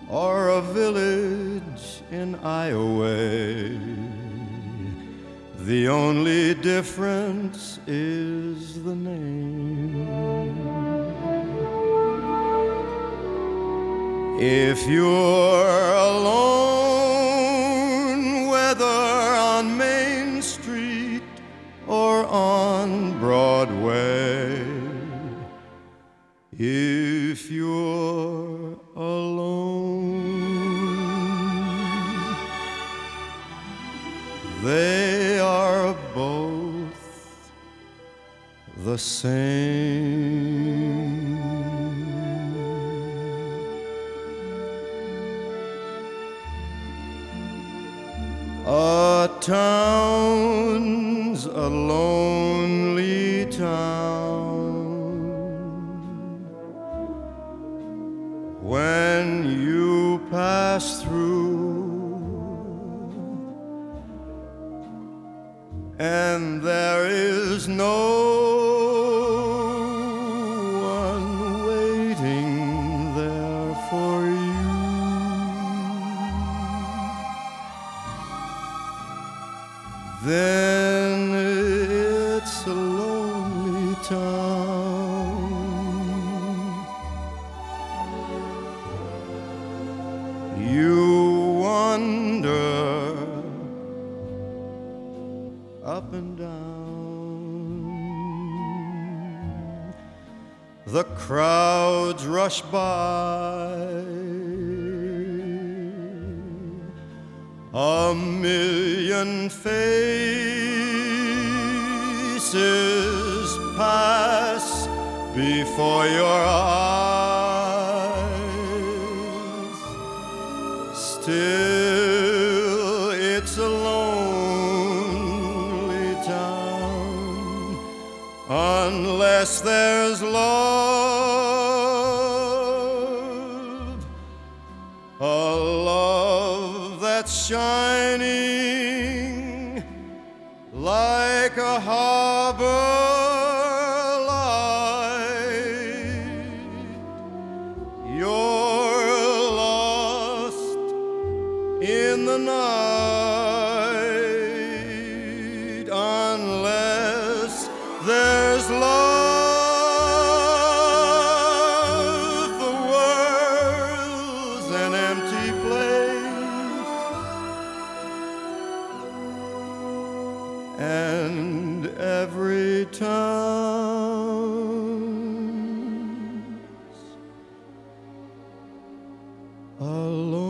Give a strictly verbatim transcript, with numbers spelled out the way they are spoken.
or a village in Iowa. The only difference is the name. If you're alone, whether on Main Street or on Broadway, if you're alone, they are both the same. A town's a lonely town when you pass through, and there is no one waiting there for you. Then it's a lonely town. You wander up and down. The crowds rush by, a million faces pass before your eyes. Still, it's a lonely town unless there's love, a love that's shining like a harbor light. You're lost in the night unless there's love. The world's an empty place, and every town's alone.